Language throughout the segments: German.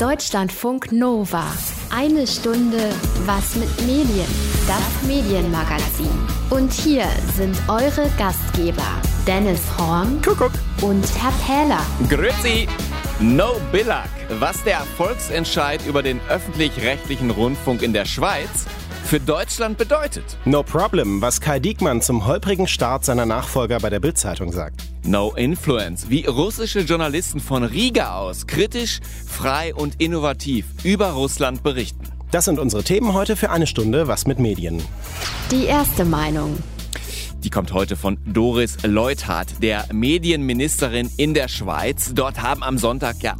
Deutschlandfunk Nova. Eine Stunde was mit Medien. Das Medienmagazin. Und hier sind eure Gastgeber Dennis Horn Kuckuck und Herr Pähler. Grüezi! No Billag. Was der Volksentscheid über den öffentlich-rechtlichen Rundfunk in der Schweiz für Deutschland bedeutet. No Problem, was Kai Diekmann zum holprigen Start seiner Nachfolger bei der Bild-Zeitung sagt. No Influence, wie russische Journalisten von Riga aus kritisch, frei und innovativ über Russland berichten. Das sind unsere Themen heute für eine Stunde was mit Medien. Die erste Meinung. Die kommt heute von Doris Leuthard, der Medienministerin in der Schweiz. Dort haben am Sonntag ja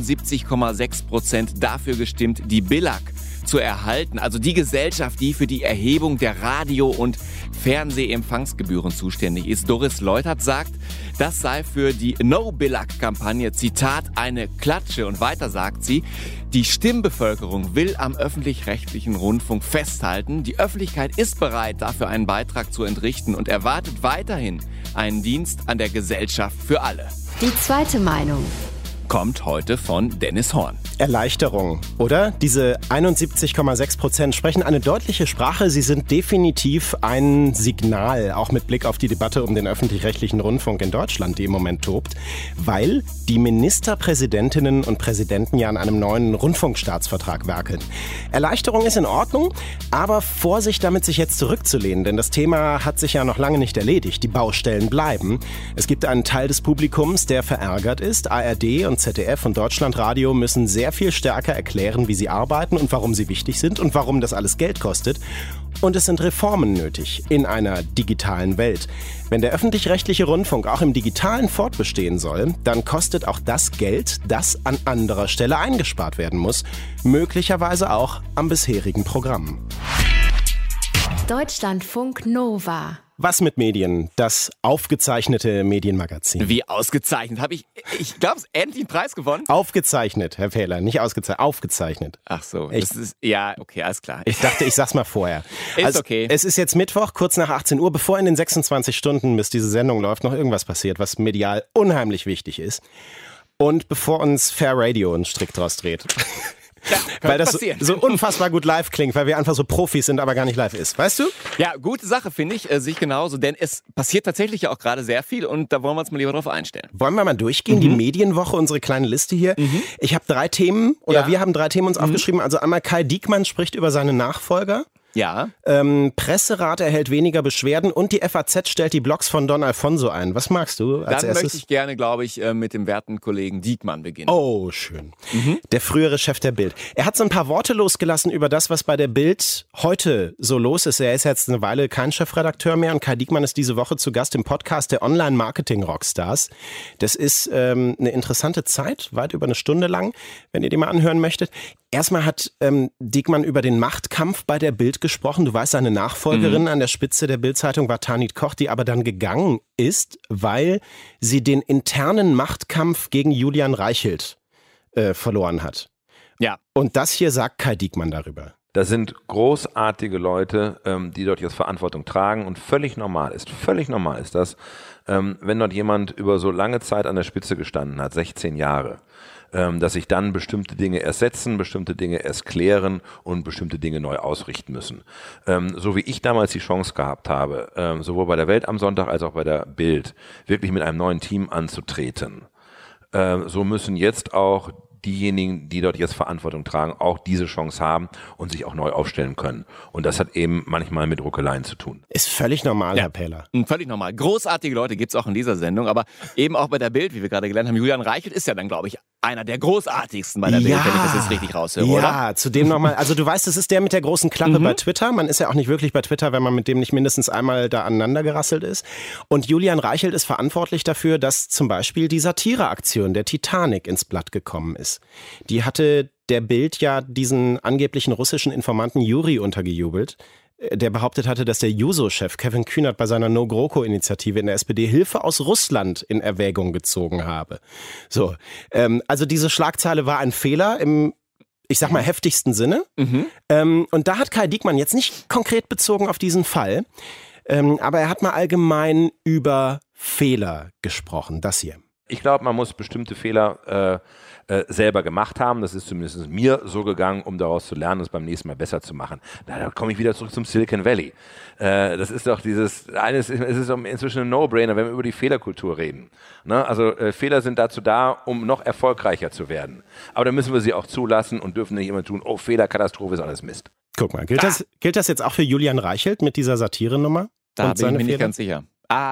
71,6% dafür gestimmt, die Billag zu erhalten. Also die Gesellschaft, die für die Erhebung der Radio- und Fernsehempfangsgebühren zuständig ist. Doris Leuthard sagt, das sei für die No-Billag-Kampagne, Zitat, eine Klatsche. Und weiter sagt sie, die Stimmbevölkerung will am öffentlich-rechtlichen Rundfunk festhalten. Die Öffentlichkeit ist bereit, dafür einen Beitrag zu entrichten und erwartet weiterhin einen Dienst an der Gesellschaft für alle. Die zweite Meinung Kommt heute von Dennis Horn. Erleichterung, oder? Diese 71,6% sprechen eine deutliche Sprache. Sie sind definitiv ein Signal, auch mit Blick auf die Debatte um den öffentlich-rechtlichen Rundfunk in Deutschland, die im Moment tobt, weil die Ministerpräsidentinnen und Präsidenten ja an einem neuen Rundfunkstaatsvertrag werkeln. Erleichterung ist in Ordnung, aber Vorsicht damit, sich jetzt zurückzulehnen, denn das Thema hat sich ja noch lange nicht erledigt. Die Baustellen bleiben. Es gibt einen Teil des Publikums, der verärgert ist. ARD und ZDF und Deutschlandradio müssen sehr viel stärker erklären, wie sie arbeiten und warum sie wichtig sind und warum das alles Geld kostet. Und es sind Reformen nötig in einer digitalen Welt. Wenn der öffentlich-rechtliche Rundfunk auch im Digitalen fortbestehen soll, dann kostet auch das Geld, das an anderer Stelle eingespart werden muss. Möglicherweise auch am bisherigen Programm. Deutschlandfunk Nova. Was mit Medien? Das aufgezeichnete Medienmagazin. Wie ausgezeichnet. Habe ich glaube, endlich einen Preis gewonnen. Aufgezeichnet, Herr Pähler, nicht ausgezeichnet, aufgezeichnet. Ach so, das ist, ja, okay, alles klar. Ich dachte, ich sag's mal vorher. Ist okay. Es ist jetzt Mittwoch, kurz nach 18 Uhr, bevor in den 26 Stunden, bis diese Sendung läuft, noch irgendwas passiert, was medial unheimlich wichtig ist. Und bevor uns Fair Radio einen Strick draus dreht. Ja, weil das passieren. so unfassbar gut live klingt, weil wir einfach so Profis sind, aber gar nicht live ist. Weißt du? Ja, gute Sache, finde ich, sehe ich genauso, denn es passiert tatsächlich ja auch gerade sehr viel und da wollen wir uns mal lieber drauf einstellen. Wollen wir mal durchgehen, die Medienwoche, unsere kleine Liste hier. Ich habe 3 Themen, oder wir haben 3 Themen uns aufgeschrieben. Also einmal Kai Diekmann spricht über seine Nachfolger. Ja. Presserat erhält weniger Beschwerden und die FAZ stellt die Blogs von Don Alfonso ein. Was magst du als Dann erstes? möchte ich gerne, glaube ich, mit dem werten Kollegen Diekmann beginnen. Oh, schön. Der frühere Chef der Bild. Er hat so ein paar Worte losgelassen über das, was bei der Bild heute so los ist. Er ist jetzt eine Weile kein Chefredakteur mehr und Kai Diekmann ist diese Woche zu Gast im Podcast der Online-Marketing-Rockstars. Das ist eine interessante Zeit, weit über eine Stunde lang, wenn ihr die mal anhören möchtet. Erstmal hat Diekmann über den Machtkampf bei der Bild gesprochen. Du weißt, seine Nachfolgerin an der Spitze der Bild-Zeitung war Tanit Koch, die aber dann gegangen ist, weil sie den internen Machtkampf gegen Julian Reichelt verloren hat. Ja. Und das hier sagt Kai Diekmann darüber. Das sind großartige Leute, die dort jetzt Verantwortung tragen und völlig normal ist das, wenn dort jemand über so lange Zeit an der Spitze gestanden hat, 16 Jahre, dass sich dann bestimmte Dinge erst setzen, bestimmte Dinge erst klären und bestimmte Dinge neu ausrichten müssen. So wie ich damals die Chance gehabt habe, sowohl bei der Welt am Sonntag als auch bei der Bild, wirklich mit einem neuen Team anzutreten, so müssen jetzt auch diejenigen, die dort jetzt Verantwortung tragen, auch diese Chance haben und sich auch neu aufstellen können. Und das hat eben manchmal mit Ruckeleien zu tun. Ist völlig normal, Herr Pähler. Völlig normal. Großartige Leute gibt es auch in dieser Sendung, aber eben auch bei der Bild, wie wir gerade gelernt haben, Julian Reichelt ist ja dann, glaube ich, einer der großartigsten bei der Bild, wenn ich das jetzt richtig raushöre, oder? Ja, zudem nochmal, also du weißt, es ist der mit der großen Klappe bei Twitter. Man ist ja auch nicht wirklich bei Twitter, wenn man mit dem nicht mindestens einmal da aneinander gerasselt ist. Und Julian Reichelt ist verantwortlich dafür, dass zum Beispiel die Satireaktion der Titanic ins Blatt gekommen ist. Die hatte der Bild ja diesen angeblichen russischen Informanten Juri untergejubelt, der behauptet hatte, dass der Juso-Chef Kevin Kühnert bei seiner No-GroKo-Initiative in der SPD Hilfe aus Russland in Erwägung gezogen habe. So, also diese Schlagzeile war ein Fehler im, ich sag mal, heftigsten Sinne. Und da hat Kai Diekmann jetzt nicht konkret bezogen auf diesen Fall, aber er hat mal allgemein über Fehler gesprochen. Das hier. Ich glaube, man muss bestimmte Fehler selber gemacht haben. Das ist zumindest mir so gegangen, um daraus zu lernen, es beim nächsten Mal besser zu machen. Da komme ich wieder zurück zum Silicon Valley. Das ist doch es ist inzwischen ein No-Brainer, wenn wir über die Fehlerkultur reden. Ne? Also Fehler sind dazu da, um noch erfolgreicher zu werden. Aber dann müssen wir sie auch zulassen und dürfen nicht immer tun, oh, Fehler, Katastrophe ist alles Mist. Guck mal, gilt das jetzt auch für Julian Reichelt mit dieser Satire-Nummer? Da bin ich mir nicht ganz sicher.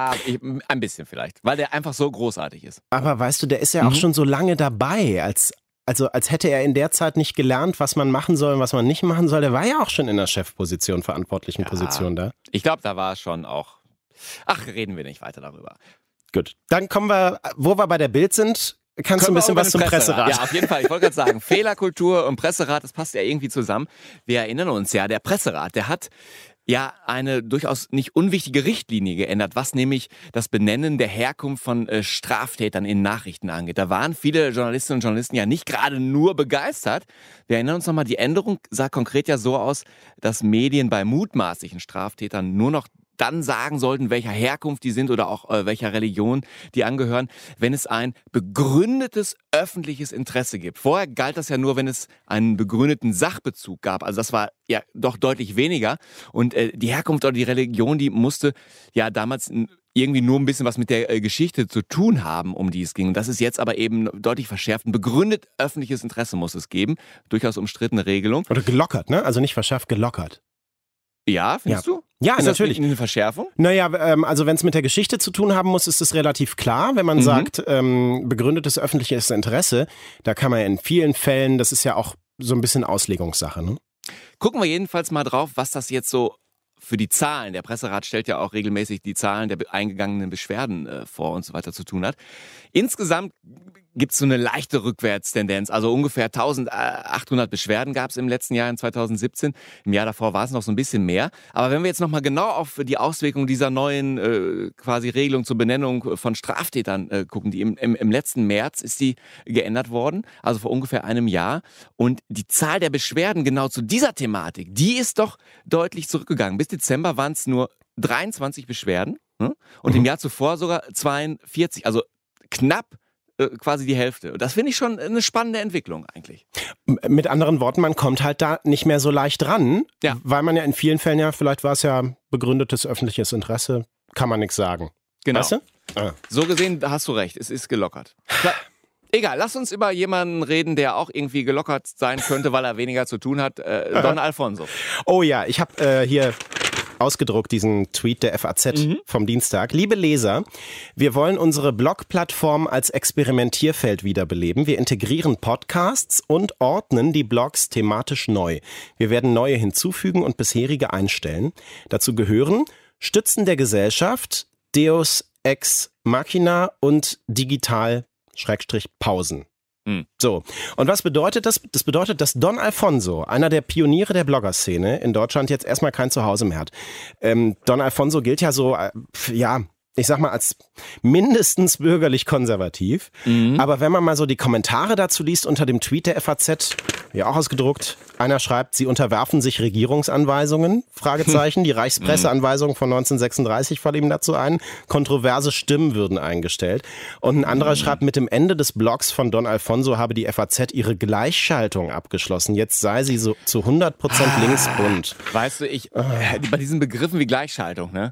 Ein bisschen vielleicht, weil der einfach so großartig ist. Aber weißt du, der ist ja auch schon so lange dabei, als hätte er in der Zeit nicht gelernt, was man machen soll und was man nicht machen soll. Der war ja auch schon in der Chefposition, verantwortlichen Position da. Ich glaube, da war schon auch... Ach, reden wir nicht weiter darüber. Gut, dann kommen wir, wo wir bei der Bild sind, kannst du ein bisschen was zum Presserat. Ja, auf jeden Fall. Ich wollte gerade sagen, Fehlerkultur und Presserat, das passt ja irgendwie zusammen. Wir erinnern uns ja, der Presserat, der hat ja eine durchaus nicht unwichtige Richtlinie geändert, was nämlich das Benennen der Herkunft von Straftätern in Nachrichten angeht. Da waren viele Journalistinnen und Journalisten ja nicht gerade nur begeistert. Wir erinnern uns nochmal, die Änderung sah konkret ja so aus, dass Medien bei mutmaßlichen Straftätern nur noch dann sagen sollten, welcher Herkunft die sind oder auch welcher Religion die angehören, wenn es ein begründetes öffentliches Interesse gibt. Vorher galt das ja nur, wenn es einen begründeten Sachbezug gab. Also das war ja doch deutlich weniger. Und die Herkunft oder die Religion, die musste ja damals irgendwie nur ein bisschen was mit der Geschichte zu tun haben, um die es ging. Und das ist jetzt aber eben deutlich verschärft. Ein begründet öffentliches Interesse muss es geben. Durchaus umstrittene Regelung. Oder gelockert, ne? Also nicht verschärft, gelockert. Ja, findest du? Ja, ist natürlich. Das eine Verschärfung? Naja, also wenn es mit der Geschichte zu tun haben muss, ist es relativ klar. Wenn man sagt, begründetes öffentliches Interesse, da kann man ja in vielen Fällen, das ist ja auch so ein bisschen Auslegungssache, ne? Gucken wir jedenfalls mal drauf, was das jetzt so für die Zahlen, der Presserat stellt ja auch regelmäßig die Zahlen der eingegangenen Beschwerden vor und so weiter zu tun hat. Insgesamt gibt es so eine leichte Rückwärtstendenz. Also ungefähr 1800 Beschwerden gab es im letzten Jahr, in 2017. Im Jahr davor war es noch so ein bisschen mehr. Aber wenn wir jetzt nochmal genau auf die Auswirkungen dieser neuen quasi Regelung zur Benennung von Straftätern gucken, die im letzten März ist die geändert worden, also vor ungefähr einem Jahr. Und die Zahl der Beschwerden genau zu dieser Thematik, die ist doch deutlich zurückgegangen. Bis Dezember waren es nur 23 Beschwerden, ne? Und im Jahr zuvor sogar 42, also knapp quasi die Hälfte. Das finde ich schon eine spannende Entwicklung eigentlich. Mit anderen Worten, man kommt halt da nicht mehr so leicht ran, weil man ja in vielen Fällen ja, vielleicht war es ja begründetes öffentliches Interesse, kann man nichts sagen. Genau. Weißt du? So gesehen, da hast du recht, es ist gelockert. Egal, lass uns über jemanden reden, der auch irgendwie gelockert sein könnte, weil er weniger zu tun hat. Don Alfonso. Oh ja, ich habe hier ausgedruckt diesen Tweet der FAZ vom Dienstag. Liebe Leser, wir wollen unsere Blog-Plattform als Experimentierfeld wiederbeleben. Wir integrieren Podcasts und ordnen die Blogs thematisch neu. Wir werden neue hinzufügen und bisherige einstellen. Dazu gehören Stützen der Gesellschaft, Deus Ex Machina und Digital-Pausen. So, und was bedeutet das? Das bedeutet, dass Don Alfonso, einer der Pioniere der Bloggerszene in Deutschland, jetzt erstmal kein Zuhause mehr hat. Don Alfonso gilt ja so, ich sag mal, als mindestens bürgerlich konservativ. Aber wenn man mal so die Kommentare dazu liest unter dem Tweet der FAZ, ja auch ausgedruckt, einer schreibt, sie unterwerfen sich Regierungsanweisungen, Fragezeichen, die Reichspresseanweisungen von 1936 fallen ihm dazu ein, kontroverse Stimmen würden eingestellt. Und ein anderer schreibt, mit dem Ende des Blogs von Don Alfonso habe die FAZ ihre Gleichschaltung abgeschlossen. Jetzt sei sie so zu 100% linksbunt. Weißt du, bei diesen Begriffen wie Gleichschaltung, ne?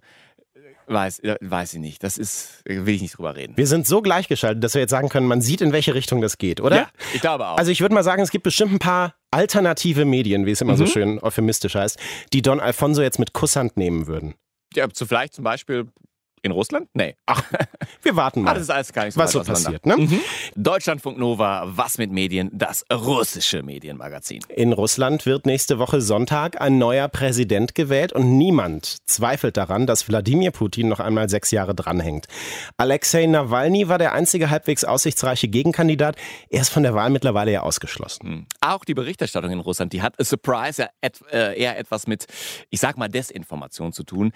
Weiß ich nicht. Will ich nicht drüber reden. Wir sind so gleichgeschaltet, dass wir jetzt sagen können, man sieht, in welche Richtung das geht, oder? Ja, ich glaube auch. Also ich würde mal sagen, es gibt bestimmt ein paar alternative Medien, wie es immer so schön euphemistisch heißt, die Don Alfonso jetzt mit Kusshand nehmen würden. Ja, vielleicht zum Beispiel in Russland? Nee. Ach, wir warten mal. Das ist alles gar nicht so was so passiert, ne? Deutschlandfunk Nova, was mit Medien? Das russische Medienmagazin. In Russland wird nächste Woche Sonntag ein neuer Präsident gewählt und niemand zweifelt daran, dass Wladimir Putin noch einmal 6 Jahre dranhängt. Alexei Nawalny war der einzige halbwegs aussichtsreiche Gegenkandidat. Er ist von der Wahl mittlerweile ja ausgeschlossen. Auch die Berichterstattung in Russland, die hat Surprise eher etwas mit, ich sag mal, Desinformation zu tun.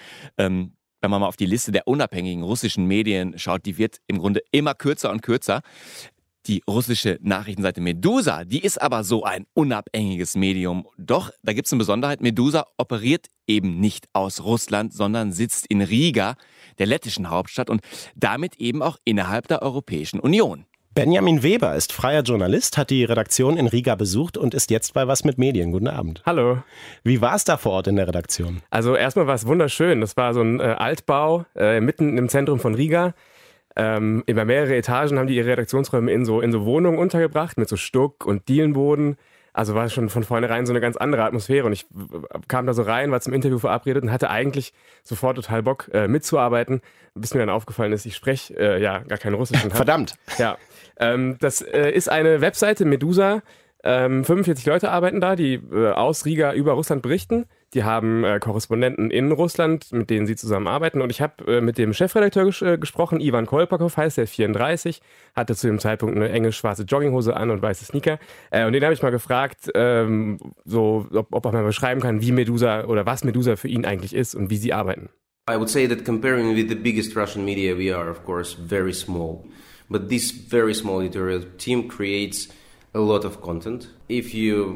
Wenn man mal auf die Liste der unabhängigen russischen Medien schaut, die wird im Grunde immer kürzer und kürzer. Die russische Nachrichtenseite Medusa, die ist aber so ein unabhängiges Medium. Doch, da gibt es eine Besonderheit. Medusa operiert eben nicht aus Russland, sondern sitzt in Riga, der lettischen Hauptstadt, und damit eben auch innerhalb der Europäischen Union. Benjamin Weber ist freier Journalist, hat die Redaktion in Riga besucht und ist jetzt bei Was mit Medien. Guten Abend. Hallo. Wie war es da vor Ort in der Redaktion? Also erstmal war es wunderschön. Das war so ein Altbau mitten im Zentrum von Riga. Über mehrere Etagen haben die ihre Redaktionsräume in so Wohnungen untergebracht mit so Stuck und Dielenboden. Also war schon von vornherein so eine ganz andere Atmosphäre. Und ich kam da so rein, war zum Interview verabredet und hatte eigentlich sofort total Bock mitzuarbeiten, bis mir dann aufgefallen ist, ich spreche gar kein Russisch. Verdammt. Ja, das ist eine Webseite, Medusa. 45 Leute arbeiten da, die aus Riga über Russland berichten. Die haben Korrespondenten in Russland, mit denen sie zusammenarbeiten. Und ich habe mit dem Chefredakteur gesprochen, Ivan Kolpakov heißt der, 34, hatte zu dem Zeitpunkt eine enge schwarze Jogginghose an und weiße Sneaker. Und den habe ich mal gefragt, ob er mal beschreiben kann, wie Medusa oder was Medusa für ihn eigentlich ist und wie sie arbeiten. I would say that comparing with the biggest Russian media, we are, of course, very small. But this very small editorial team creates a lot of content. If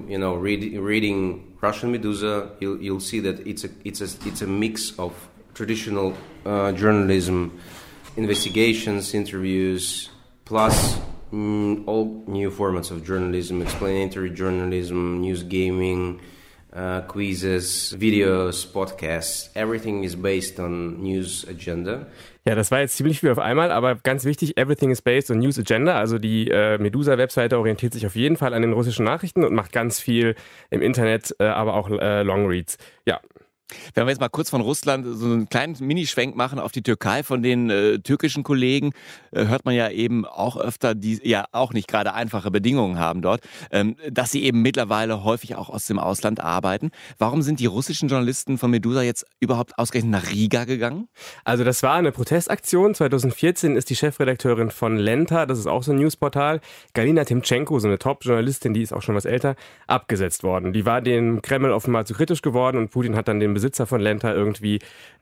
reading Russian Medusa, you'll see that it's a mix of traditional journalism, investigations, interviews, plus all new formats of journalism, explanatory journalism, news gaming, quizzes, videos, podcasts. Everything is based on news agenda. Ja, das war jetzt ziemlich viel auf einmal, aber ganz wichtig, everything is based on news agenda. Also die Medusa-Webseite orientiert sich auf jeden Fall an den russischen Nachrichten und macht ganz viel im Internet, aber auch Longreads. Ja. Wenn wir jetzt mal kurz von Russland so einen kleinen Minischwenk machen auf die Türkei von den türkischen Kollegen, hört man ja eben auch öfter, die ja auch nicht gerade einfache Bedingungen haben dort, dass sie eben mittlerweile häufig auch aus dem Ausland arbeiten. Warum sind die russischen Journalisten von Medusa jetzt überhaupt ausgerechnet nach Riga gegangen? Also das war eine Protestaktion. 2014 ist die Chefredakteurin von Lenta, das ist auch so ein Newsportal, Galina Timchenko, so eine Top-Journalistin, die ist auch schon was älter, abgesetzt worden. Die war dem Kreml offenbar zu kritisch geworden und Putin hat dann den Besitzer von Lenta irgendwie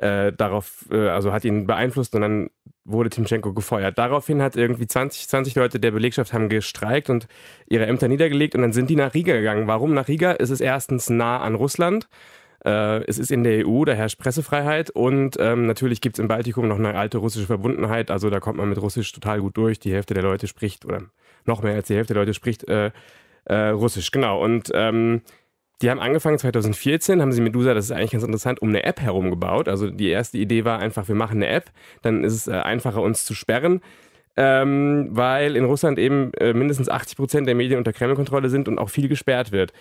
hat ihn beeinflusst und dann wurde Timchenko gefeuert. Daraufhin hat irgendwie 20 Leute der Belegschaft haben gestreikt und ihre Ämter niedergelegt und dann sind die nach Riga gegangen. Warum nach Riga? Es ist erstens nah an Russland. Es ist in der EU, da herrscht Pressefreiheit und natürlich gibt es im Baltikum noch eine alte russische Verbundenheit. Also da kommt man mit Russisch total gut durch. Die Hälfte der Leute spricht, oder noch mehr als die Hälfte der Leute spricht Russisch. Genau. Und die haben angefangen 2014, haben sie Medusa, das ist eigentlich ganz interessant, um eine App herum gebaut. Also die erste Idee war einfach, wir machen eine App, dann ist es einfacher, uns zu sperren, weil in Russland eben mindestens 80% der Medien unter Kreml-Kontrolle sind und auch viel gesperrt wird.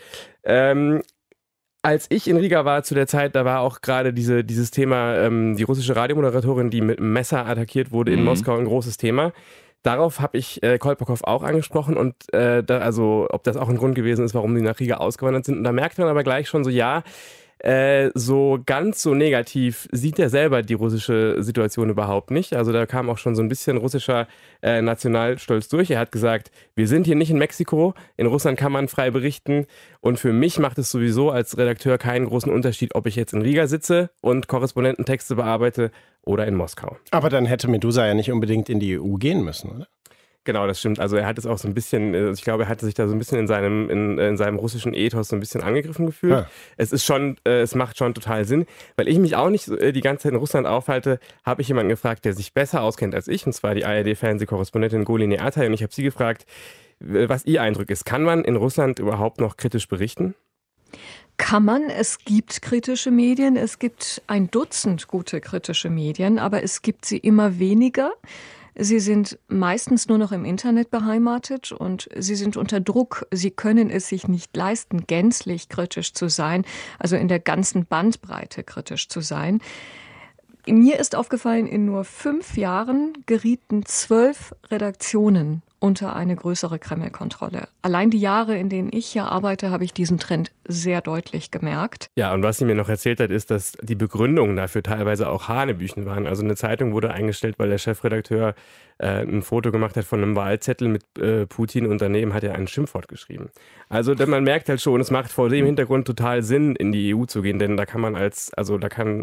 Als ich in Riga war zu der Zeit, da war auch gerade dieses Thema, die russische Radiomoderatorin, die mit einem Messer attackiert wurde in Moskau, ein großes Thema. Darauf habe ich Kolpakov auch angesprochen und ob das auch ein Grund gewesen ist, warum die nach Riga ausgewandert sind. Und da merkt man aber gleich schon so, so ganz so negativ sieht er selber die russische Situation überhaupt nicht. Also da kam auch schon so ein bisschen russischer Nationalstolz durch. Er hat gesagt, wir sind hier nicht in Mexiko, in Russland kann man frei berichten und für mich macht es sowieso als Redakteur keinen großen Unterschied, ob ich jetzt in Riga sitze und Korrespondententexte bearbeite oder in Moskau. Aber dann hätte Medusa ja nicht unbedingt in die EU gehen müssen, oder? Genau, das stimmt. Also er hat es auch so ein bisschen, ich glaube, er hatte sich da so ein bisschen in seinem russischen Ethos so ein bisschen angegriffen gefühlt. Ja. Es macht schon total Sinn. Weil ich mich auch nicht die ganze Zeit in Russland aufhalte, habe ich jemanden gefragt, der sich besser auskennt als ich, und zwar die ARD-Fernsehkorrespondentin Goline Ertay, und ich habe sie gefragt, was ihr Eindruck ist. Kann man in Russland überhaupt noch kritisch berichten? Kann man. Es gibt kritische Medien, es gibt ein Dutzend gute kritische Medien, aber es gibt sie immer weniger. Sie sind meistens nur noch im Internet beheimatet und sie sind unter Druck. Sie können es sich nicht leisten, gänzlich kritisch zu sein, also in der ganzen Bandbreite kritisch zu sein. Mir ist aufgefallen, in nur 5 Jahren gerieten 12 Redaktionen unter eine größere Kreml-Kontrolle. Allein die Jahre, in denen ich hier arbeite, habe ich diesen Trend sehr deutlich gemerkt. Ja, und was sie mir noch erzählt hat, ist, dass die Begründungen dafür teilweise auch Hanebüchen waren. Also eine Zeitung wurde eingestellt, weil der Chefredakteur ein Foto gemacht hat von einem Wahlzettel mit Putin und daneben hat er ein Schimpfwort geschrieben. Also man merkt halt schon, es macht vor dem Hintergrund total Sinn, in die EU zu gehen, denn da kann man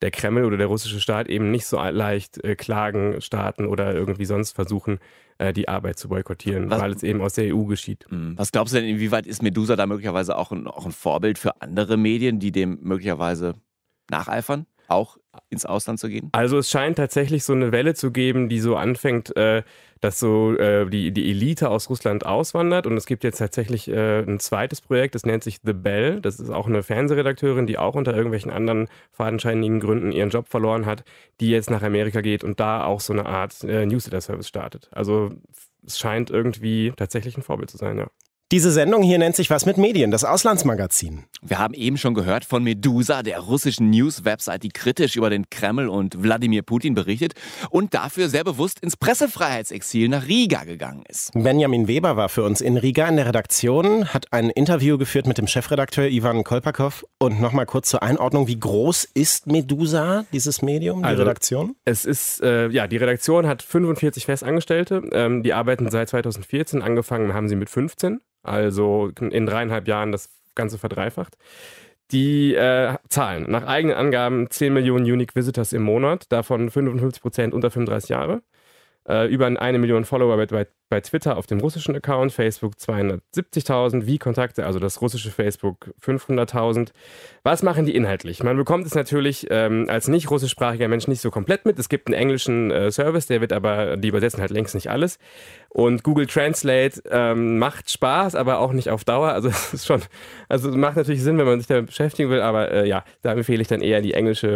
der Kreml oder der russische Staat eben nicht so leicht Klagen starten oder irgendwie sonst versuchen, die Arbeit zu boykottieren, weil es eben aus der EU geschieht. Was glaubst du denn, inwieweit ist Medusa da möglicherweise auch ein Vorbild für andere Medien, die dem möglicherweise nacheifern, auch ins Ausland zu gehen? Also es scheint tatsächlich so eine Welle zu geben, die so anfängt, dass so die Elite aus Russland auswandert. Und es gibt jetzt tatsächlich ein zweites Projekt, das nennt sich The Bell. Das ist auch eine Fernsehredakteurin, die auch unter irgendwelchen anderen fadenscheinigen Gründen ihren Job verloren hat, die jetzt nach Amerika geht und da auch so eine Art Newsletter-Service startet. Also es scheint irgendwie tatsächlich ein Vorbild zu sein, ja. Diese Sendung hier nennt sich Was mit Medien, das Auslandsmagazin. Wir haben eben schon gehört von Medusa, der russischen News-Website, die kritisch über den Kreml und Wladimir Putin berichtet und dafür sehr bewusst ins Pressefreiheitsexil nach Riga gegangen ist. Benjamin Weber war für uns in Riga in der Redaktion, hat ein Interview geführt mit dem Chefredakteur Ivan Kolpakow. Und nochmal kurz zur Einordnung, wie groß ist Medusa, dieses Medium, die Redaktion? Es ist, die Redaktion hat 45 Festangestellte, die arbeiten seit 2014, angefangen haben sie mit 15. Also in 3,5 Jahren das Ganze verdreifacht. Die zahlen nach eigenen Angaben 10 Millionen Unique Visitors im Monat, davon 55% unter 35 Jahre. Über 1 Million Follower bei Twitter auf dem russischen Account, Facebook 270.000, wie Kontakte, also das russische Facebook 500.000. Was machen die inhaltlich? Man bekommt es natürlich als nicht russischsprachiger Mensch nicht so komplett mit. Es gibt einen englischen Service, die übersetzen halt längst nicht alles. Und Google Translate macht Spaß, aber auch nicht auf Dauer. Also es ist es macht natürlich Sinn, wenn man sich damit beschäftigen will, aber da empfehle ich dann eher die englische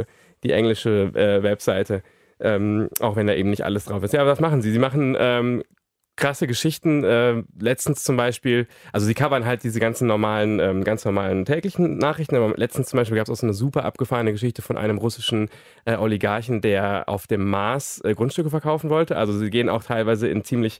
Webseite. Auch wenn da eben nicht alles drauf ist. Ja, aber was machen sie? Sie machen krasse Geschichten. Letztens zum Beispiel, also sie covern halt diese ganz normalen täglichen Nachrichten, aber letztens zum Beispiel gab es auch so eine super abgefahrene Geschichte von einem russischen Oligarchen, der auf dem Mars Grundstücke verkaufen wollte. Also sie gehen auch teilweise in ziemlich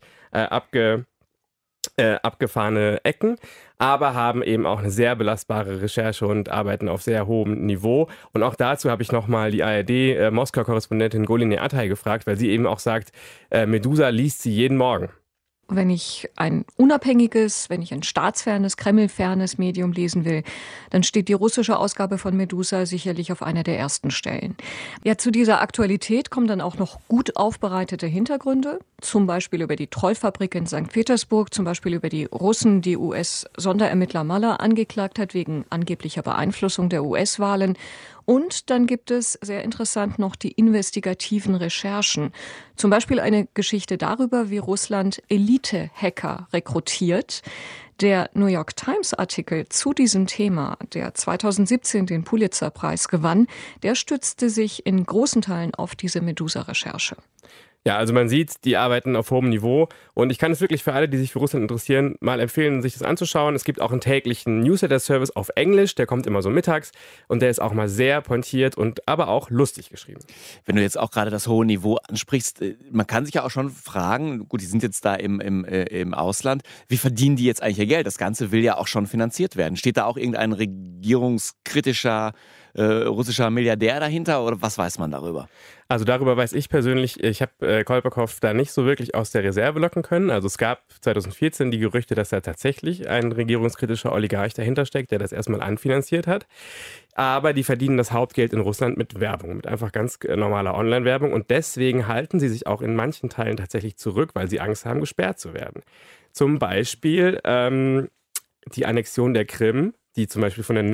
abgefahrene Ecken, aber haben eben auch eine sehr belastbare Recherche und arbeiten auf sehr hohem Niveau. Und auch dazu habe ich nochmal die ARD-Moskau-Korrespondentin Goline Atay gefragt, weil sie eben auch sagt, Medusa liest sie jeden Morgen. Wenn ich ein unabhängiges, wenn ich ein staatsfernes, kremlfernes Medium lesen will, dann steht die russische Ausgabe von Medusa sicherlich auf einer der ersten Stellen. Ja, zu dieser Aktualität kommen dann auch noch gut aufbereitete Hintergründe, zum Beispiel über die Trollfabrik in St. Petersburg, zum Beispiel über die Russen, die US-Sonderermittler Mueller angeklagt hat wegen angeblicher Beeinflussung der US-Wahlen. Und dann gibt es, sehr interessant, noch die investigativen Recherchen. Zum Beispiel eine Geschichte darüber, wie Russland Elite-Hacker rekrutiert. Der New York Times-Artikel zu diesem Thema, der 2017 den Pulitzer-Preis gewann, der stützte sich in großen Teilen auf diese Medusa-Recherche. Ja, also man sieht, die arbeiten auf hohem Niveau und ich kann es wirklich für alle, die sich für Russland interessieren, mal empfehlen, sich das anzuschauen. Es gibt auch einen täglichen Newsletter-Service auf Englisch, der kommt immer so mittags und der ist auch mal sehr pointiert und aber auch lustig geschrieben. Wenn du jetzt auch gerade das hohe Niveau ansprichst, man kann sich ja auch schon fragen, gut, die sind jetzt da im Ausland, wie verdienen die jetzt eigentlich ihr Geld? Das Ganze will ja auch schon finanziert werden. Steht da auch irgendein regierungskritischer russischer Milliardär dahinter oder was weiß man darüber? Also darüber weiß ich persönlich, ich habe Kolpakow da nicht so wirklich aus der Reserve locken können. Also es gab 2014 die Gerüchte, dass da tatsächlich ein regierungskritischer Oligarch dahinter steckt, der das erstmal anfinanziert hat. Aber die verdienen das Hauptgeld in Russland mit Werbung, mit einfach ganz normaler Online-Werbung. Und deswegen halten sie sich auch in manchen Teilen tatsächlich zurück, weil sie Angst haben, gesperrt zu werden. Zum Beispiel die Annexion der Krim, die zum Beispiel von der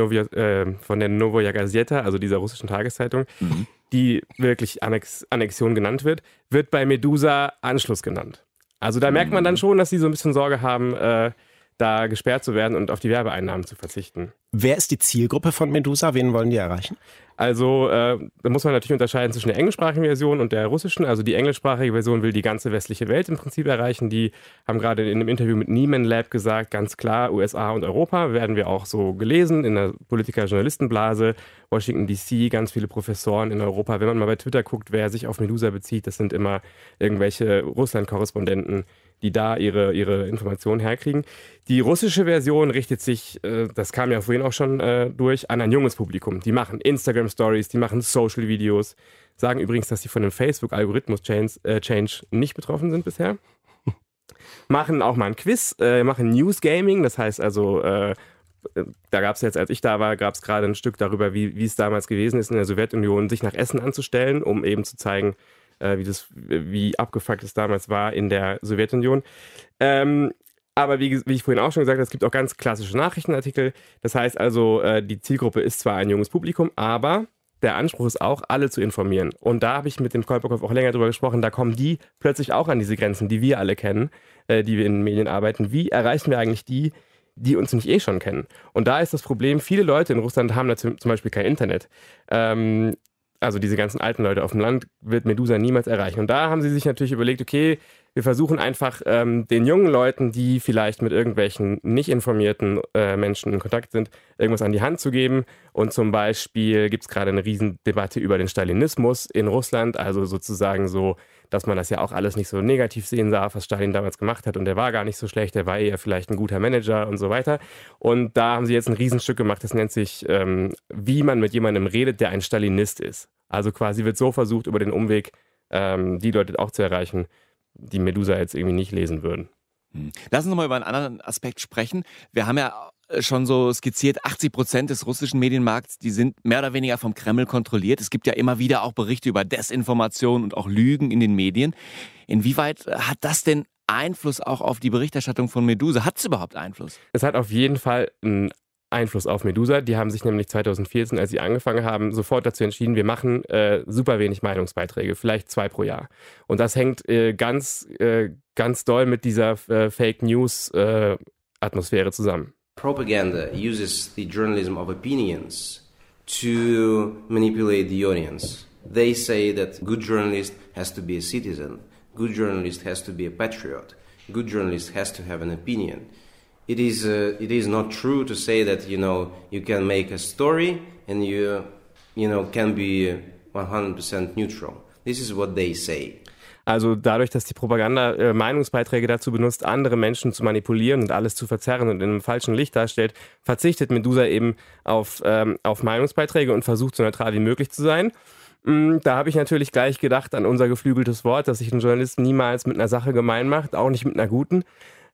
Novoja Gazeta, also dieser russischen Tageszeitung, die wirklich Annexion genannt wird bei Medusa Anschluss genannt. Also da merkt man dann schon, dass sie so ein bisschen Sorge haben, da gesperrt zu werden und auf die Werbeeinnahmen zu verzichten. Wer ist die Zielgruppe von Medusa? Wen wollen die erreichen? Also da muss man natürlich unterscheiden zwischen der englischsprachigen Version und der russischen. Also die englischsprachige Version will die ganze westliche Welt im Prinzip erreichen. Die haben gerade in einem Interview mit Nieman Lab gesagt, ganz klar, USA und Europa werden wir auch so gelesen in der Politiker-Journalistenblase. Washington DC, ganz viele Professoren in Europa. Wenn man mal bei Twitter guckt, wer sich auf Medusa bezieht, das sind immer irgendwelche Russland-Korrespondenten, die da ihre Informationen herkriegen. Die russische Version richtet sich, das kam ja vorhin auch schon durch, an ein junges Publikum. Die machen Instagram-Stories, die machen Social-Videos, sagen übrigens, dass sie von dem Facebook-Algorithmus-Change nicht betroffen sind bisher. Machen auch mal ein Quiz, machen News-Gaming, das heißt also da gab es jetzt, als ich da war, gab es gerade ein Stück darüber, wie es damals gewesen ist in der Sowjetunion, sich nach Essen anzustellen, um eben zu zeigen, wie abgefuckt es damals war in der Sowjetunion. Aber wie ich vorhin auch schon gesagt habe, es gibt auch ganz klassische Nachrichtenartikel. Das heißt also, die Zielgruppe ist zwar ein junges Publikum, aber der Anspruch ist auch, alle zu informieren. Und da habe ich mit dem Kolpakov auch länger drüber gesprochen, da kommen die plötzlich auch an diese Grenzen, die wir alle kennen, die wir in den Medien arbeiten. Wie erreichen wir eigentlich die uns nicht schon kennen? Und da ist das Problem, viele Leute in Russland haben da zum Beispiel kein Internet. Also diese ganzen alten Leute auf dem Land wird Medusa niemals erreichen. Und da haben sie sich natürlich überlegt, okay, wir versuchen einfach den jungen Leuten, die vielleicht mit irgendwelchen nicht informierten Menschen in Kontakt sind, irgendwas an die Hand zu geben. Und zum Beispiel gibt es gerade eine Riesendebatte über den Stalinismus in Russland, also sozusagen so, dass man das ja auch alles nicht so negativ sehen darf, was Stalin damals gemacht hat. Und der war gar nicht so schlecht, der war eher vielleicht ein guter Manager und so weiter. Und da haben sie jetzt ein Riesenstück gemacht, das nennt sich, wie man mit jemandem redet, der ein Stalinist ist. Also quasi wird so versucht, über den Umweg die Leute auch zu erreichen, die Medusa jetzt irgendwie nicht lesen würden. Lass uns mal über einen anderen Aspekt sprechen. Wir haben ja schon so skizziert, 80% des russischen Medienmarkts, die sind mehr oder weniger vom Kreml kontrolliert. Es gibt ja immer wieder auch Berichte über Desinformation und auch Lügen in den Medien. Inwieweit hat das denn Einfluss auch auf die Berichterstattung von Medusa? Hat es überhaupt Einfluss? Es hat auf jeden Fall einen Einfluss auf Medusa. Die haben sich nämlich 2014, als sie angefangen haben, sofort dazu entschieden, wir machen super wenig Meinungsbeiträge, vielleicht 2 pro Jahr. Und das hängt ganz doll mit dieser Fake News Atmosphäre zusammen. Propaganda uses the journalism of opinions to manipulate the audience. They say that good journalist has to be a citizen, good journalist has to be a patriot, good journalist has to have an opinion. It is not true to say that, you can make a story and you can be 100% neutral. This is what they say. Also dadurch, dass die Propaganda Meinungsbeiträge dazu benutzt, andere Menschen zu manipulieren und alles zu verzerren und in einem falschen Licht darstellt, verzichtet Medusa eben auf Meinungsbeiträge und versucht so neutral wie möglich zu sein. Da habe ich natürlich gleich gedacht an unser geflügeltes Wort, dass sich ein Journalist niemals mit einer Sache gemein macht, auch nicht mit einer guten.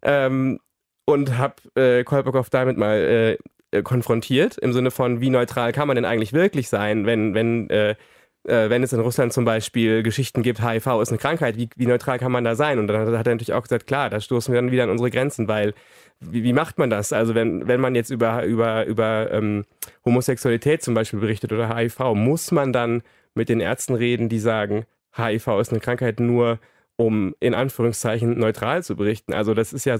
Und habe Kolpakov damit mal konfrontiert, im Sinne von, wie neutral kann man denn eigentlich wirklich sein, wenn es in Russland zum Beispiel Geschichten gibt, HIV ist eine Krankheit, wie neutral kann man da sein? Und dann hat er natürlich auch gesagt, klar, da stoßen wir dann wieder an unsere Grenzen, weil wie macht man das? Also wenn man jetzt über Homosexualität zum Beispiel berichtet oder HIV, muss man dann mit den Ärzten reden, die sagen, HIV ist eine Krankheit, nur um in Anführungszeichen neutral zu berichten. Also das ist ja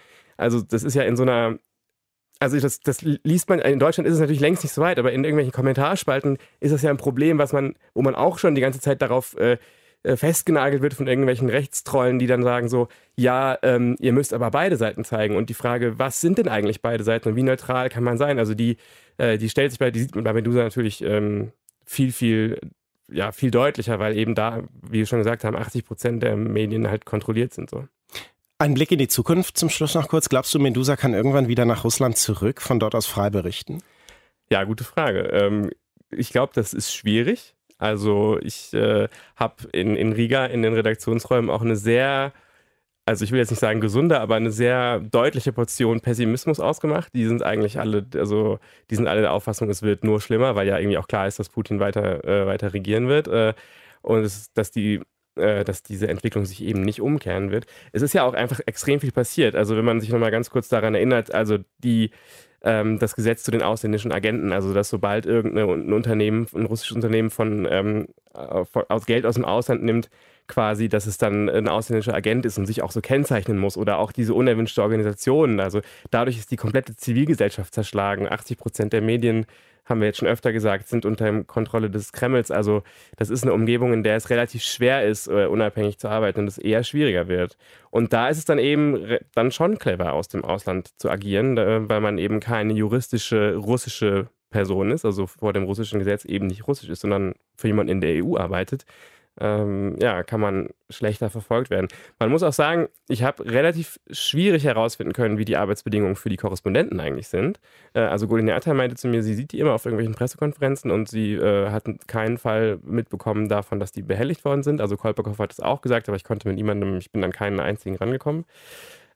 in so einer, also das liest man, in Deutschland ist es natürlich längst nicht so weit, aber in irgendwelchen Kommentarspalten ist das ja ein Problem, wo man auch schon die ganze Zeit darauf festgenagelt wird von irgendwelchen Rechtstrollen, die dann sagen so, ja, ihr müsst aber beide Seiten zeigen. Und die Frage, was sind denn eigentlich beide Seiten und wie neutral kann man sein? Also die sieht man bei Medusa natürlich viel deutlicher, weil eben da, wie wir schon gesagt haben, 80% der Medien halt kontrolliert sind so. Ein Blick in die Zukunft zum Schluss noch kurz. Glaubst du, Medusa kann irgendwann wieder nach Russland zurück, von dort aus frei berichten? Ja, gute Frage. Ich glaube, das ist schwierig. Also ich habe in Riga in den Redaktionsräumen auch eine sehr, also ich will jetzt nicht sagen gesunde, aber eine sehr deutliche Portion Pessimismus ausgemacht. Die sind eigentlich alle, die sind alle der Auffassung, es wird nur schlimmer, weil ja irgendwie auch klar ist, dass Putin weiter regieren wird und dass diese Entwicklung sich eben nicht umkehren wird. Es ist ja auch einfach extrem viel passiert. Also wenn man sich nochmal ganz kurz daran erinnert, also das Gesetz zu den ausländischen Agenten, also dass sobald ein russisches Unternehmen aus Geld aus dem Ausland nimmt, quasi, dass es dann ein ausländischer Agent ist und sich auch so kennzeichnen muss oder auch diese unerwünschte Organisationen. Also dadurch ist die komplette Zivilgesellschaft zerschlagen. 80% der Medien, haben wir jetzt schon öfter gesagt, sind unter Kontrolle des Kremls. Also das ist eine Umgebung, in der es relativ schwer ist, unabhängig zu arbeiten und es eher schwieriger wird. Und da ist es dann eben dann schon clever, aus dem Ausland zu agieren, weil man eben keine juristische russische Person ist, also vor dem russischen Gesetz eben nicht russisch ist, sondern für jemanden in der EU arbeitet. Kann man schlechter verfolgt werden. Man muss auch sagen, ich habe relativ schwierig herausfinden können, wie die Arbeitsbedingungen für die Korrespondenten eigentlich sind. Also Golina Atta meinte zu mir, sie sieht die immer auf irgendwelchen Pressekonferenzen und sie hat keinen Fall mitbekommen davon, dass die behelligt worden sind. Also Kolpakov hat es auch gesagt, aber ich bin an keinen einzigen rangekommen.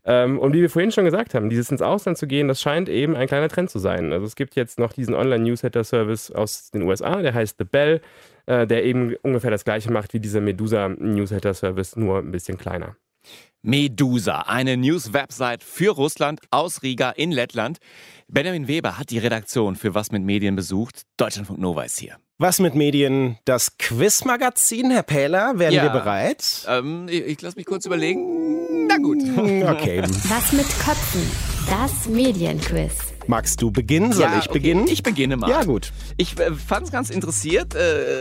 Und wie wir vorhin schon gesagt haben, dieses ins Ausland zu gehen, das scheint eben ein kleiner Trend zu sein. Also es gibt jetzt noch diesen Online-Newsletter-Service aus den USA, der heißt The Bell, der eben ungefähr das gleiche macht wie dieser Medusa-Newsletter-Service, nur ein bisschen kleiner. Medusa, eine News-Website für Russland aus Riga in Lettland. Benjamin Weber hat die Redaktion für Was mit Medien besucht. Deutschlandfunk Nova ist hier. Was mit Medien? Das Quizmagazin, Herr Pähler, werden wir bereit? Ich lasse mich kurz überlegen. Na gut. Okay. Was mit Köpfen? Das Medienquiz. Magst du beginnen? Soll ich beginnen? Ich beginne mal. Ja, gut. Ich fand es ganz interessiert,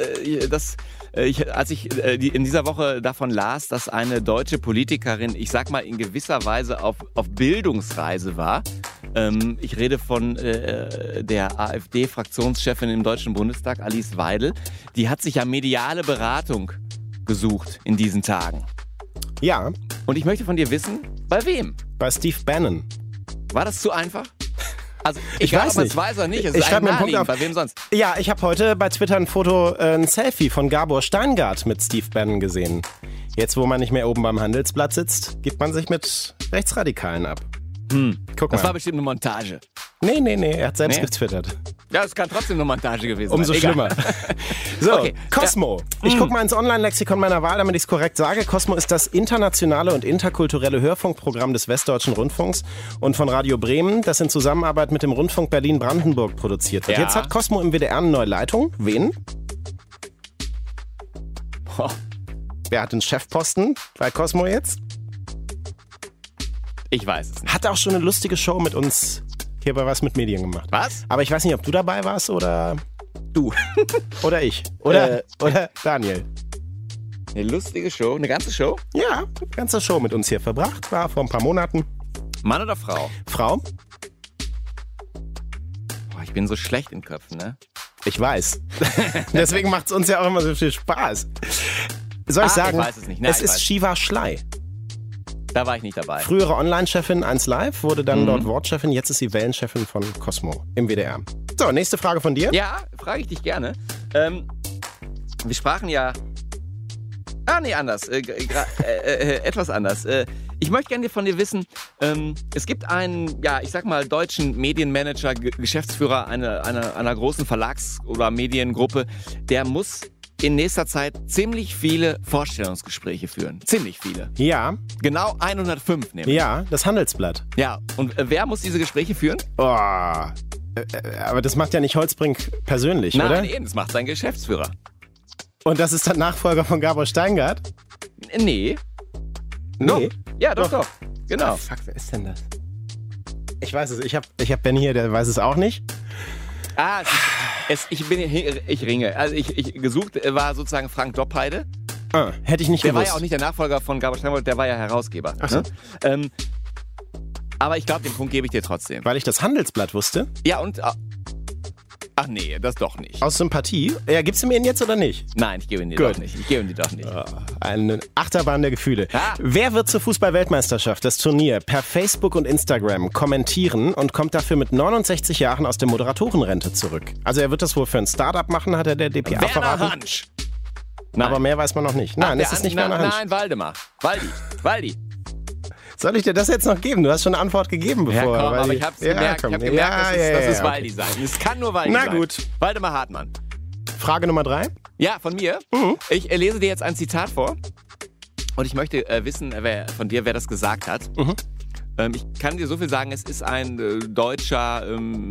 als ich in dieser Woche davon las, dass eine deutsche Politikerin, ich sag mal in gewisser Weise auf Bildungsreise war. Ich rede von der AfD-Fraktionschefin im Deutschen Bundestag, Alice Weidel. Die hat sich ja mediale Beratung gesucht in diesen Tagen. Ja. Und ich möchte von dir wissen, bei wem? Bei Steve Bannon. War das zu einfach? Also ich egal, weiß ob man nicht. es weiß oder nicht, es Ich ist schreibe ein mir einen Punkt Naheliegend. auf. Bei wem sonst? Ja, ich habe heute bei Twitter ein Selfie von Gabor Steingart mit Steve Bannon gesehen. Jetzt, wo man nicht mehr oben beim Handelsblatt sitzt, gibt man sich mit Rechtsradikalen ab. Guck mal. Das war bestimmt eine Montage. Nee, er hat selbst getwittert. Ja, es kann trotzdem eine Montage gewesen sein. Umso Egal. schlimmer. So, Okay. Cosmo. Ich gucke mal ins Online-Lexikon meiner Wahl, damit ich es korrekt sage. Cosmo ist das internationale und interkulturelle Hörfunkprogramm des Westdeutschen Rundfunks und von Radio Bremen, das in Zusammenarbeit mit dem Rundfunk Berlin-Brandenburg produziert wird. Ja. Jetzt hat Cosmo im WDR eine neue Leitung. Wen? Boah. Wer hat den Chefposten bei Cosmo jetzt? Ich weiß es nicht. Hat auch schon eine lustige Show mit uns hier bei Was mit Medien gemacht. Was? Aber ich weiß nicht, ob du dabei warst oder Du. oder ich. Oder Daniel. Eine lustige Show, eine ganze Show? Ja, eine ganze Show mit uns hier verbracht. War vor ein paar Monaten. Mann oder Frau? Frau? Boah, ich bin so schlecht in Köpfen, ne? Ich weiß. Deswegen macht es uns ja auch immer so viel Spaß. Soll ich sagen? Ich weiß es nicht. Nein, es ich ist weiß. Shiva Schley. Da war ich nicht dabei. Frühere Online-Chefin 1Live, wurde dann dort Wortchefin. Jetzt ist sie Wellenchefin von Cosmo im WDR. So, nächste Frage von dir. Ja, frage ich dich gerne. Wir sprachen ja... anders. Etwas anders. Ich möchte gerne von dir wissen, es gibt einen, ich sag mal, deutschen Medienmanager, Geschäftsführer einer großen Verlags- oder Mediengruppe, der muss in nächster Zeit ziemlich viele Vorstellungsgespräche führen. Ziemlich viele. Ja, Genau 105 nämlich. ja, das Handelsblatt. Ja, und wer muss diese Gespräche führen? Oh, aber das macht ja nicht Holzbrink persönlich, Nein, oder? eben, das macht sein Geschäftsführer. Und das ist der Nachfolger von Gabor Steingart? Nee. Nee. Ja, doch. Genau. Fuck, wer ist denn das? Ich weiß es, ich hab Ben hier, der weiß es auch nicht. Ich ringe. Also ich gesucht war sozusagen Frank Doppheide. Hätte ich nicht Der war gewusst. ja auch nicht der Nachfolger von Gabor Steingart, der war ja Herausgeber. Ach so. Ne? Aber ich glaube, den Punkt gebe ich dir trotzdem. Weil ich das Handelsblatt wusste. Ja, und... Ach nee, das doch nicht. Aus Sympathie. Ja, gibst du mir ihn jetzt oder nicht? Nein, ich gebe ihn dir Gut. doch nicht. Ich gebe ihn dir doch nicht. Eine Achterbahn der Gefühle. Ah. Wer wird zur Fußball-Weltmeisterschaft, das Turnier, per Facebook und Instagram kommentieren und kommt dafür mit 69 Jahren aus der Moderatorenrente zurück? Also er wird das wohl für ein Start-up machen, hat er der DPA Werner verraten. Hansch. Aber mehr weiß man noch nicht. Nein, es ist nicht Werner Hansch. Nein, Waldemar. Waldi. Soll ich dir das jetzt noch geben? Du hast schon eine Antwort gegeben, Ja, bevor. komm, weil aber die- ich hab's Ja, gemerkt, komm. dass es okay. Waldi sein. Es kann nur Waldi Na sein. gut. Waldemar Hartmann. Frage Nummer 3. Ja, von mir. Ich lese dir jetzt ein Zitat vor. Und ich möchte wissen von dir, wer das gesagt hat. Ich kann dir so viel sagen, es ist ein deutscher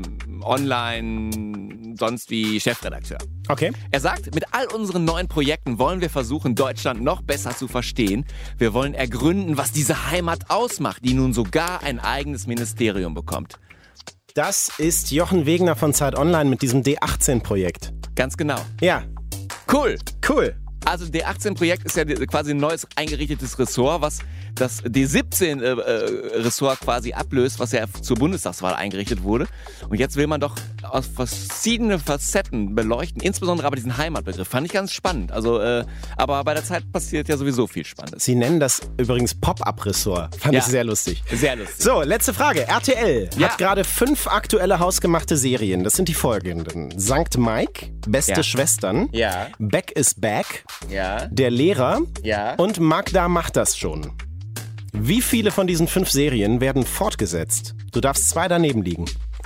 Online, sonst wie Chefredakteur. Okay. Er sagt, mit all unseren neuen Projekten wollen wir versuchen, Deutschland noch besser zu verstehen. Wir wollen ergründen, was diese Heimat ausmacht, die nun sogar ein eigenes Ministerium bekommt. Das ist Jochen Wegner von Zeit Online mit diesem D18-Projekt. Ganz genau. Ja, Cool. cool. Also D18-Projekt ist ja quasi ein neues eingerichtetes Ressort, was das D17-Ressort quasi ablöst, was ja zur Bundestagswahl eingerichtet wurde. Und jetzt will man doch aus verschiedenen Facetten beleuchten, insbesondere aber diesen Heimatbegriff. Fand ich ganz spannend. Also, aber bei der Zeit passiert ja sowieso viel Spannendes. Sie nennen das übrigens Pop-Up-Ressort. Fand Ja. ich sehr lustig. Sehr lustig. So, letzte Frage. RTL Ja. hat gerade 5 aktuelle hausgemachte Serien. Das sind die folgenden. Sankt Mike, Beste Ja. Schwestern, Ja, Back is Back, ja, Der Lehrer ja. und Magda macht das schon. Wie viele von diesen 5 Serien werden fortgesetzt? Du darfst 2 daneben liegen.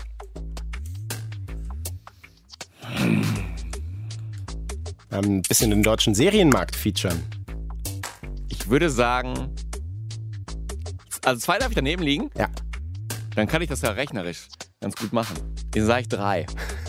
Ein bisschen den deutschen Serienmarkt featuren. Ich würde sagen, also 2 darf ich daneben liegen? Ja. Dann kann ich das ja rechnerisch ganz gut machen. Dann sage ich 3.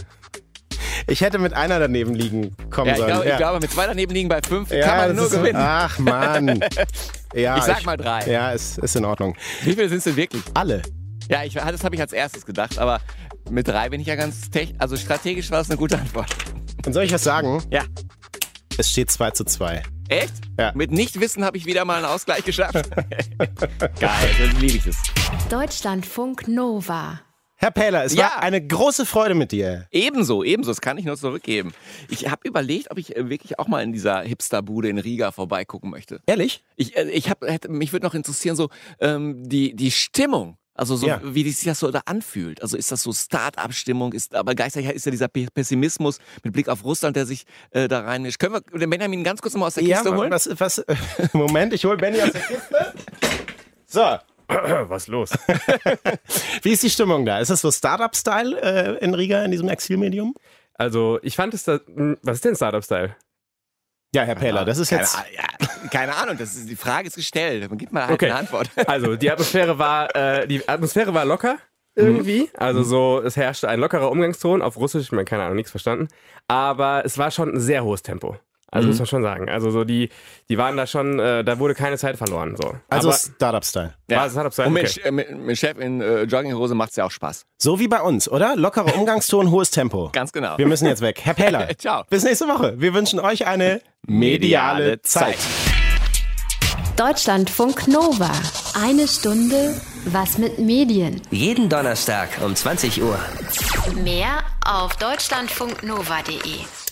Ich hätte mit einer daneben liegen kommen sollen. Ich glaube, mit 2 daneben liegen bei 5 ja, kann man nur gewinnen. Ach, Mann. Ja, ich sag mal 3. Ja, ist in Ordnung. Wie viele sind es denn wirklich? Alle. Ja, das habe ich als erstes gedacht, aber mit 3 bin ich ja ganz also strategisch war das eine gute Antwort. Und soll ich was sagen? Ja. Es steht 2:2. Echt? Ja. Mit Nichtwissen habe ich wieder mal einen Ausgleich geschafft. Geil, dann liebe ich es. Deutschlandfunk Nova. Herr Pähler, es war eine große Freude mit dir. Ebenso, das kann ich nur zurückgeben. Ich habe überlegt, ob ich wirklich auch mal in dieser Hipsterbude in Riga vorbeigucken möchte. Ehrlich? Mich würde noch interessieren, so die Stimmung. Also so, wie sich das so da anfühlt. Also ist das so Start-up-Stimmung, aber gleichzeitig ist ja dieser Pessimismus mit Blick auf Russland, der sich da reinmischt. Können wir den Benjamin ganz kurz nochmal aus der Kiste holen? Moment, ich hole Benny aus der Kiste. So. Was ist los? Wie ist die Stimmung da? Ist das so Startup-Style in Riga, in diesem Exilmedium? Also, ich fand es was ist denn Startup-Style? Ja, Herr Pähler, das ist jetzt... Keine Ahnung, die Frage ist gestellt. Gib mal halt eine Antwort. Also, die Atmosphäre war locker irgendwie. Also so, es herrschte ein lockerer Umgangston auf Russisch, ich keine Ahnung, nichts verstanden. Aber es war schon ein sehr hohes Tempo. Also muss man schon sagen. Also so die waren da schon, da wurde keine Zeit verloren. So. Also Startup-Style. Ja. Startup-Style. Und Okay. mit Chef in Jogginghose macht es ja auch Spaß. So wie bei uns, oder? Lockerer Umgangston, hohes Tempo. Ganz genau. Wir müssen jetzt weg. Herr Pähler, Ciao. Bis nächste Woche. Wir wünschen euch eine mediale Zeit. Deutschlandfunk Nova. 1 Stunde was mit Medien. Jeden Donnerstag um 20 Uhr. Mehr auf deutschlandfunknova.de.